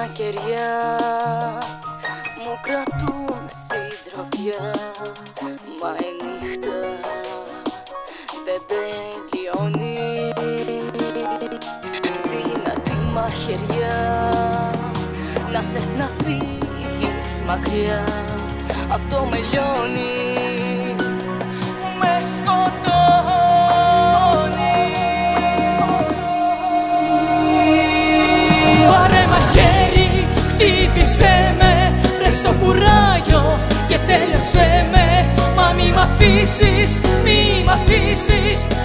κεριά μου κρατούν συντροφιά, μα η νύχτα δεν τελειώνει. Δυνατή μαχαιριά, να θες να φύγεις μακριά, αυτό με λιώνει, με σκοτώνει. Πάρε μαχαίρι, χτύπησέ με, βρες στο κουράγιο και τέλειωσέ με. Μα μη μ' αφήσεις, μη μ' αφήσεις,